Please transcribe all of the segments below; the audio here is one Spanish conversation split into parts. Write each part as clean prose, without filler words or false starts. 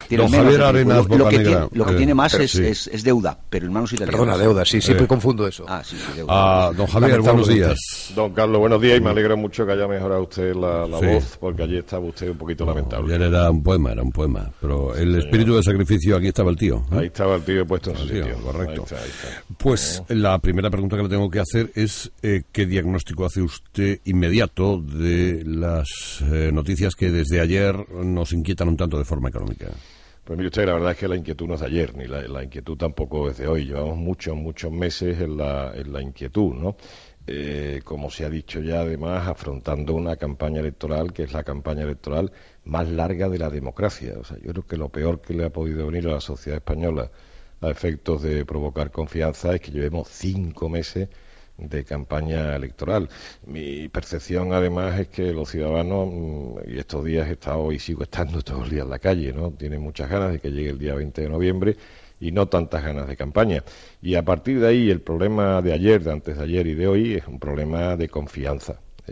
Tiene Don menos Javier de Arenas Bocanegra. lo que tiene más Sí. es deuda, pero en manos italianas. Perdona, deuda, sí, siempre confundo eso. Sí, deuda. Don Javier, buenos días. Don Carlos, buenos días, y me alegra mucho que haya mejorado usted la Sí. voz, porque ayer estaba usted un poquito lamentable. Ayer era un poema, pero el espíritu de sacrificio, aquí estaba el tío. Ahí estaba el tío puesto en su Tío, sitio. correcto. Ahí está. Pues la primera pregunta que le tengo que hacer es ¿qué diagnóstico hace usted inmediato de las noticias que desde ayer nos inquietan un tanto de forma económica? Pues mire usted, la verdad es que la inquietud no es de ayer, ni la inquietud tampoco es de hoy. Llevamos muchos meses en la inquietud, ¿no? Como se ha dicho ya, además, afrontando una campaña electoral que es la campaña electoral más larga de la democracia. O sea, yo creo que lo peor que le ha podido venir a la sociedad española a efectos de provocar confianza es que llevemos 5 meses de campaña electoral. Mi percepción, además, es que los ciudadanos, y estos días he estado y sigo estando todos los días en la calle, ¿no? Tienen muchas ganas de que llegue el día 20 de noviembre y no tantas ganas de campaña. Y a partir de ahí, el problema de ayer, de antes de ayer y de hoy, es un problema de confianza.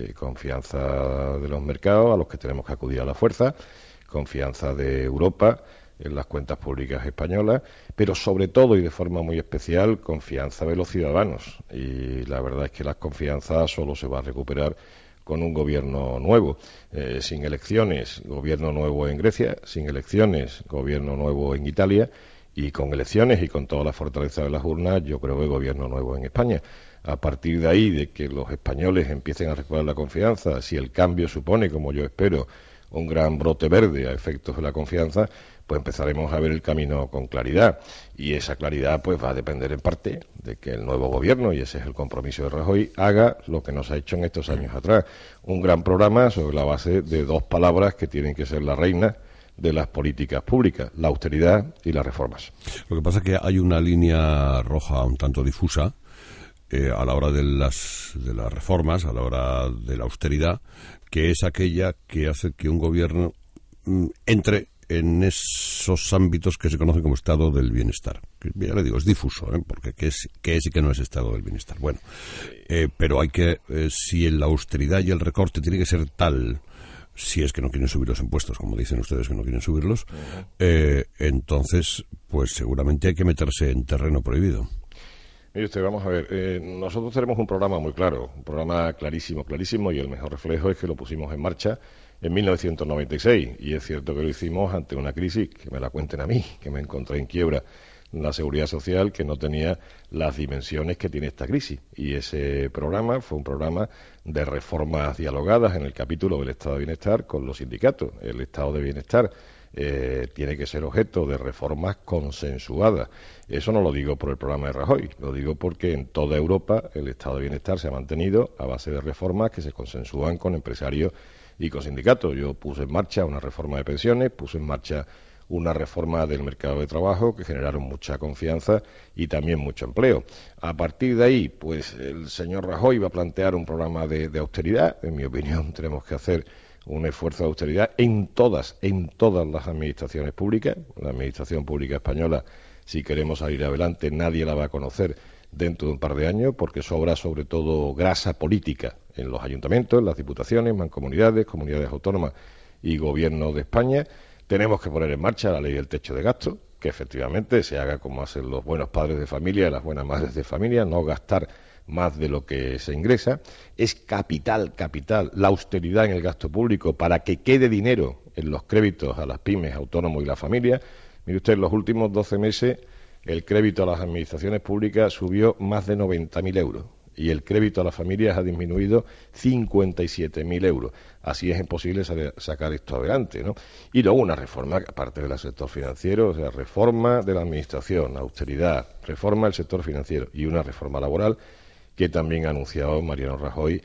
Confianza de los mercados, a los que tenemos que acudir a la fuerza, confianza de Europa en las cuentas públicas españolas, pero sobre todo y de forma muy especial, confianza de los ciudadanos. Y la verdad es que la confianza solo se va a recuperar con un gobierno nuevo. Sin elecciones, gobierno nuevo en Grecia; sin elecciones, gobierno nuevo en Italia; y con elecciones y con toda la fortaleza de las urnas, yo creo que gobierno nuevo en España. A partir de ahí, de que los españoles empiecen a recuperar la confianza, si el cambio supone, como yo espero, un gran brote verde a efectos de la confianza, pues empezaremos a ver el camino con claridad. Y esa claridad pues va a depender en parte de que el nuevo gobierno, y ese es el compromiso de Rajoy, haga lo que nos ha hecho en estos años atrás. Un gran programa sobre la base de 2 palabras que tienen que ser la reina de las políticas públicas: la austeridad y las reformas. Lo que pasa es que hay una línea roja un tanto difusa a la hora de las reformas, a la hora de la austeridad, que es aquella que hace que un gobierno entre en esos ámbitos que se conocen como estado del bienestar. Que, ya le digo, es difuso, porque qué es y qué no es estado del bienestar. Bueno, pero hay que, si la austeridad y el recorte tiene que ser tal, si es que no quieren subir los impuestos, como dicen ustedes que no quieren subirlos, entonces, pues seguramente hay que meterse en terreno prohibido. Mire usted, vamos a ver, nosotros tenemos un programa muy claro, un programa clarísimo, y el mejor reflejo es que lo pusimos en marcha en 1996, y es cierto que lo hicimos ante una crisis, que me la cuenten a mí, que me encontré en quiebra la seguridad social, que no tenía las dimensiones que tiene esta crisis. Y ese programa fue un programa de reformas dialogadas en el capítulo del Estado de Bienestar con los sindicatos. El Estado de Bienestar tiene que ser objeto de reformas consensuadas. Eso no lo digo por el programa de Rajoy, lo digo porque en toda Europa el Estado de Bienestar se ha mantenido a base de reformas que se consensúan con empresarios y con sindicatos. Yo puse en marcha una reforma de pensiones, puse en marcha una reforma del mercado de trabajo que generaron mucha confianza y también mucho empleo. A partir de ahí, pues el señor Rajoy va a plantear un programa de austeridad. En mi opinión, tenemos que hacer un esfuerzo de austeridad en todas las administraciones públicas. La administración pública española, si queremos salir adelante, nadie la va a conocer dentro de un par de años, porque sobra sobre todo grasa política en los ayuntamientos, en las diputaciones, mancomunidades, comunidades autónomas y gobierno de España. Tenemos que poner en marcha la ley del techo de gasto, que efectivamente se haga como hacen los buenos padres de familia y las buenas madres de familia, no gastar más de lo que se ingresa. Es capital la austeridad en el gasto público para que quede dinero en los créditos a las pymes, autónomos y las familias. Mire usted, en los últimos 12 meses el crédito a las administraciones públicas subió más de 90.000 euros y el crédito a las familias ha disminuido 57.000 euros. Así es imposible sacar esto adelante, ¿no? Y luego una reforma, aparte del sector financiero, o sea, reforma de la administración, austeridad, reforma del sector financiero y una reforma laboral que también ha anunciado Mariano Rajoy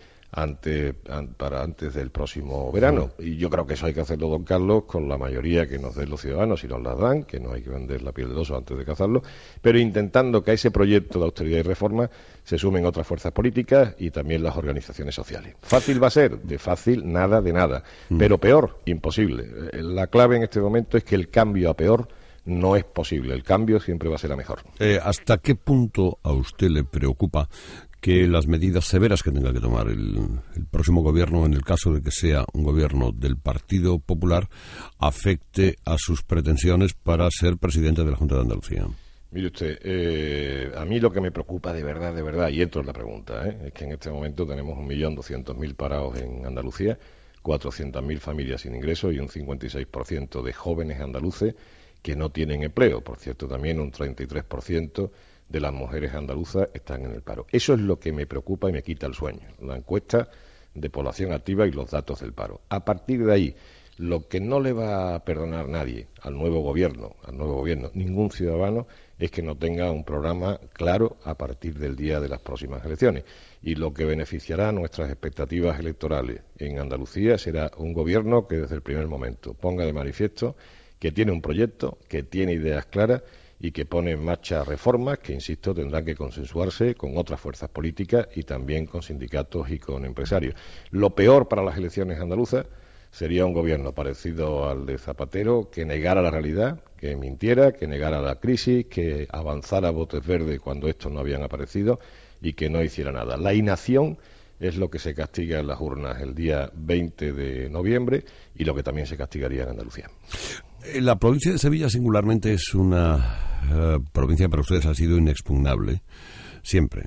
para antes del próximo verano. Y yo creo que eso hay que hacerlo, don Carlos, con la mayoría que nos den los ciudadanos, si nos las dan, que no hay que vender la piel del oso antes de cazarlo, pero intentando que a ese proyecto de austeridad y reforma se sumen otras fuerzas políticas y también las organizaciones sociales. ¿Fácil va a ser? De fácil, nada de nada. Pero peor, imposible. La clave en este momento es que el cambio a peor no es posible. El cambio siempre va a ser a mejor. ¿Hasta qué punto a usted le preocupa que las medidas severas que tenga que tomar el próximo gobierno, en el caso de que sea un gobierno del Partido Popular, afecte a sus pretensiones para ser presidente de la Junta de Andalucía? Mire usted, a mí lo que me preocupa de verdad, y entro en la pregunta, es que en este momento tenemos 1.200.000 parados en Andalucía, 400.000 familias sin ingresos y un 56% de jóvenes andaluces que no tienen empleo. Por cierto, también un 33% de las mujeres andaluzas están en el paro. Eso es lo que me preocupa y me quita el sueño, la encuesta de población activa y los datos del paro. A partir de ahí, lo que no le va a perdonar nadie al nuevo gobierno, ningún ciudadano, es que no tenga un programa claro a partir del día de las próximas elecciones. Y lo que beneficiará nuestras expectativas electorales en Andalucía será un gobierno que desde el primer momento ponga de manifiesto que tiene un proyecto, que tiene ideas claras y que pone en marcha reformas que, insisto, tendrán que consensuarse con otras fuerzas políticas y también con sindicatos y con empresarios. Lo peor para las elecciones andaluzas sería un gobierno parecido al de Zapatero, que negara la realidad, que mintiera, que negara la crisis, que avanzara botes verdes cuando estos no habían aparecido y que no hiciera nada. La inacción es lo que se castiga en las urnas el día 20 de noviembre y lo que también se castigaría en Andalucía. La provincia de Sevilla singularmente es una provincia que para ustedes ha sido inexpugnable. Siempre.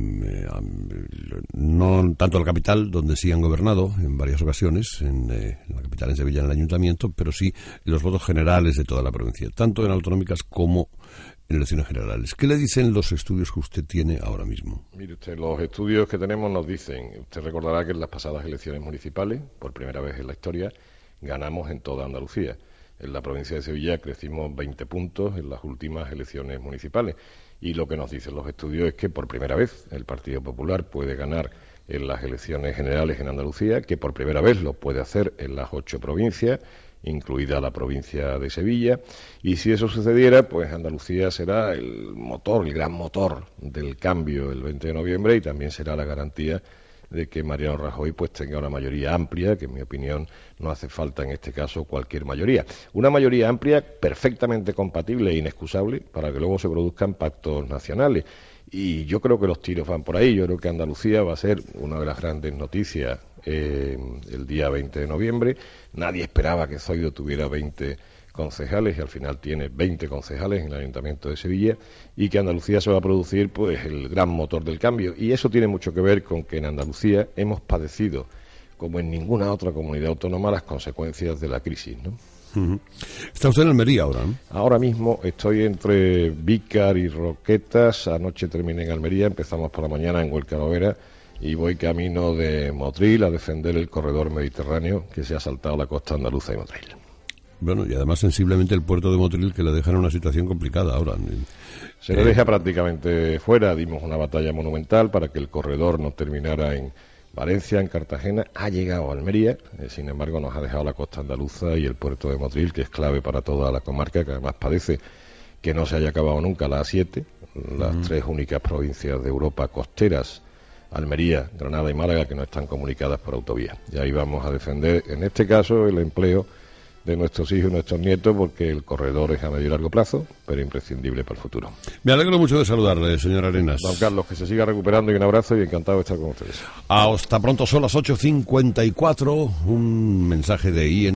No tanto la capital, donde sí han gobernado en varias ocasiones, en la capital, en Sevilla, en el ayuntamiento, pero sí en los votos generales de toda la provincia, tanto en autonómicas como en elecciones generales. ¿Qué le dicen los estudios que usted tiene ahora mismo? Mire usted, los estudios que tenemos nos dicen, usted recordará que en las pasadas elecciones municipales, por primera vez en la historia, ganamos en toda Andalucía. En la provincia de Sevilla crecimos 20 puntos en las últimas elecciones municipales. Y lo que nos dicen los estudios es que por primera vez el Partido Popular puede ganar en las elecciones generales en Andalucía, que por primera vez lo puede hacer en las 8 provincias, incluida la provincia de Sevilla. Y si eso sucediera, pues Andalucía será el motor, el gran motor del cambio el 20 de noviembre y también será la garantía de que Mariano Rajoy pues tenga una mayoría amplia, que en mi opinión no hace falta en este caso cualquier mayoría. Una mayoría amplia perfectamente compatible e inexcusable para que luego se produzcan pactos nacionales. Y yo creo que los tiros van por ahí. Yo creo que Andalucía va a ser una de las grandes noticias el día 20 de noviembre. Nadie esperaba que Zoido tuviera 20 concejales y al final tiene 20 concejales en el Ayuntamiento de Sevilla y que Andalucía se va a producir pues el gran motor del cambio. Y eso tiene mucho que ver con que en Andalucía hemos padecido, como en ninguna otra comunidad autónoma, las consecuencias de la crisis, ¿no? Está usted en Almería ahora, ¿no? Ahora mismo estoy entre Vícar y Roquetas. Anoche terminé en Almería, empezamos por la mañana en Huelca y voy camino de Motril a defender el corredor mediterráneo que se ha saltado la costa andaluza de Motril. Bueno, y además sensiblemente el puerto de Motril, que le dejan en una situación complicada ahora. Se le deja prácticamente fuera. Dimos una batalla monumental para que el corredor no terminara en Valencia, en Cartagena. Ha llegado a Almería, sin embargo nos ha dejado la costa andaluza y el puerto de Motril, que es clave para toda la comarca, que además padece que no se haya acabado nunca la A7, las 3 únicas provincias de Europa costeras, Almería, Granada y Málaga, que no están comunicadas por autovía. Y ahí vamos a defender, en este caso, el empleo de nuestros hijos y nuestros nietos, porque el corredor es a medio y largo plazo, pero imprescindible para el futuro. Me alegro mucho de saludarle, señor Arenas. Don Carlos, que se siga recuperando y un abrazo y encantado de estar con ustedes. Hasta pronto, son las 8:54, un mensaje de IN.